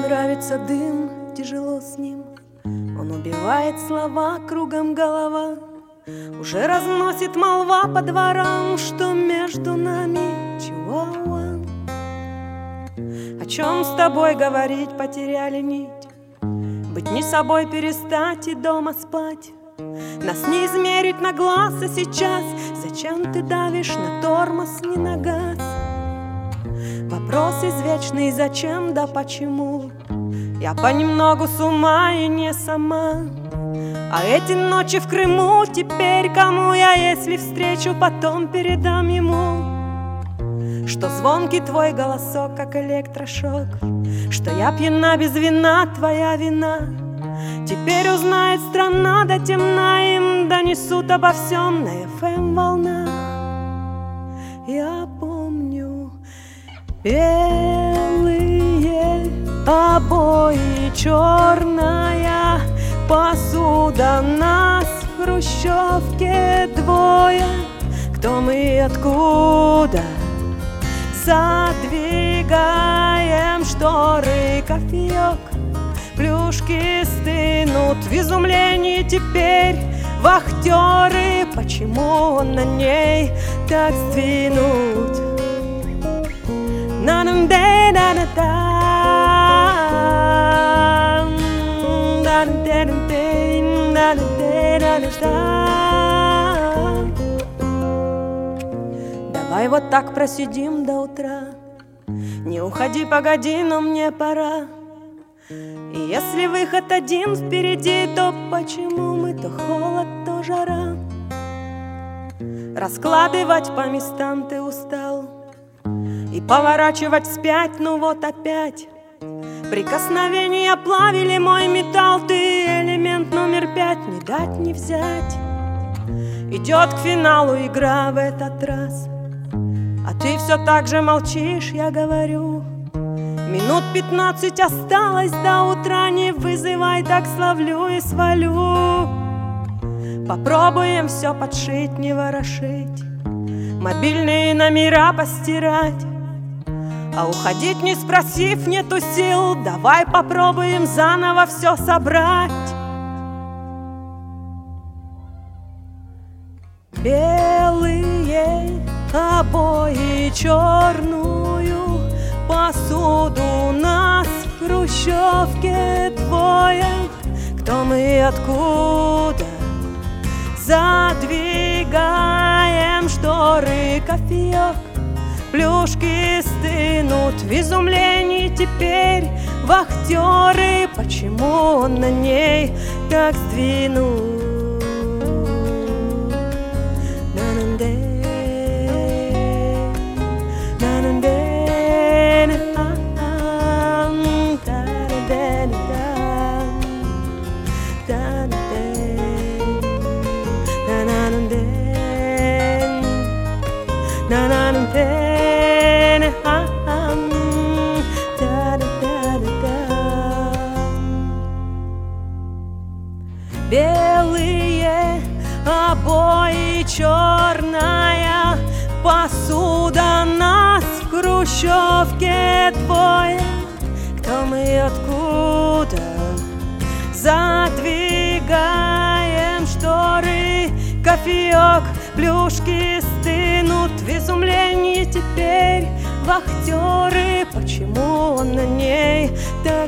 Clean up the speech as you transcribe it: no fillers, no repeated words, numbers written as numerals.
нравится дым, тяжело с ним. Он убивает слова, кругом голова. Уже разносит молва по дворам, что между нами чуауа. О чем с тобой говорить, потеряли нить. Быть не собой, перестать и дома спать. Нас не измерить на глаз, а сейчас зачем ты давишь на тормоз, не на газ? Вопрос извечный, зачем да почему? Я понемногу с ума и не сама. А эти ночи в Крыму теперь кому я, если встречу, потом передам ему, что звонкий твой голосок, как электрошок, что я пьяна без вина, твоя вина. Теперь узнает страна, да темна, им донесут обо всем на FM волнах. Я помню белые обои, черная посуда, нас в хрущевке двое. Кто мы и откуда? Задвигаем шторы, кофеек, плюшки стынут в изумлении теперь вахтеры. Почему он на ней так сдвинут? Давай вот так просидим до утра. Не уходи, погоди, но мне пора. И если выход один впереди, то почему мы то холод, то жара? Раскладывать по местам ты устал и поворачивать вспять, ну вот опять. Прикосновения плавили мой металл, ты элемент номер 5, не дать не взять. Идет к финалу игра в этот раз, а ты все так же молчишь, я говорю. Минут 15 осталось до утра, не вызывай, так словлю и свалю. Попробуем все подшить, не ворошить, мобильные номера постирать. А уходить не спросив нету сил, давай попробуем заново все собрать. Белые обои, черную посуду, нас в хрущевке двое. Кто мы и откуда? Задвигаем шторы, кофеек, плюшки стынут в изумлении теперь вахтеры. Почему он на ней так сдвинут? Белые обои, черная посуда, нас в хрущевке двое. Кто мы и откуда? Задвигаем шторы, кофеек, плюшки стынут в изумлении теперь вахтеры. Почему он на ней так